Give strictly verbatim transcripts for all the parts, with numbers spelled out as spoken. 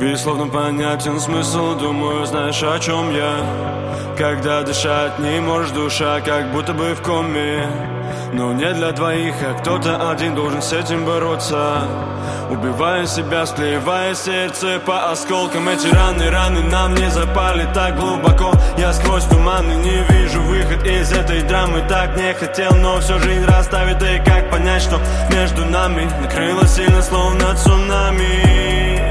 Тебе словно понятен смысл, думаю, знаешь, о чем я. Когда дышать не можешь, душа как будто бы в коме. Но не для двоих, а кто-то один должен с этим бороться. Убивая себя, склеивая сердце по осколкам. Эти раны, раны нам не запали так глубоко. Я сквозь туманы не вижу выход из этой драмы. Так не хотел, но все жизнь расставит. Да и как понять, что между нами накрыло сильно, словно цунами.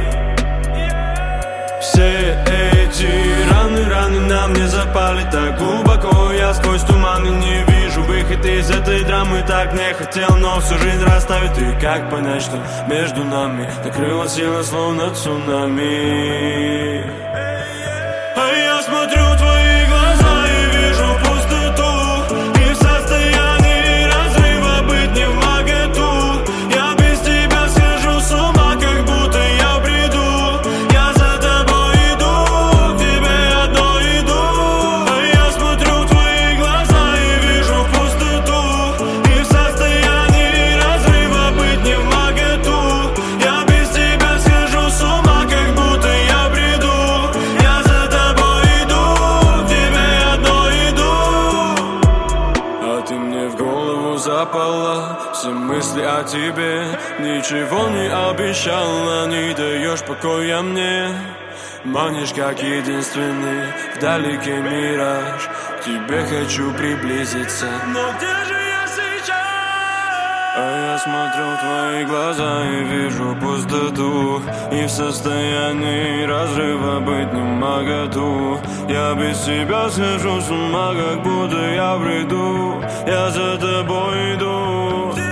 Все эти раны, раны нам не запали так глубоко. Я сквозь туманы не вижу выход из этой драмы. Так не хотел, но всю жизнь расставит. И как понять, что между нами накрыло сильно, словно цунами. А я смотрю в твои глаза и вижу пустоту. И в состоянии разрыва быть не в моготу. Я без тебя схожу с ума, как будто я в бреду. Я за тобой иду, к тебе одной иду. А я смотрю в твои глаза и вижу пустоту. И в состоянии разрыва быть не в моготу. Я без тебя схожу с ума, как будто я в бреду. Я за тобой иду, к тебе одной иду. А ты мне в голову запала. Все мысли о тебе, ничего не обещала. Не даешь покоя мне. Манишь как единственный вдалеке мираж. К тебе хочу приблизиться. Но где же я сейчас? А я смотрю в твои глаза и вижу пустоту. И в состоянии разрыва быть не моготу. Я без тебя схожу с ума, как будто я в бреду. Я за тобой иду.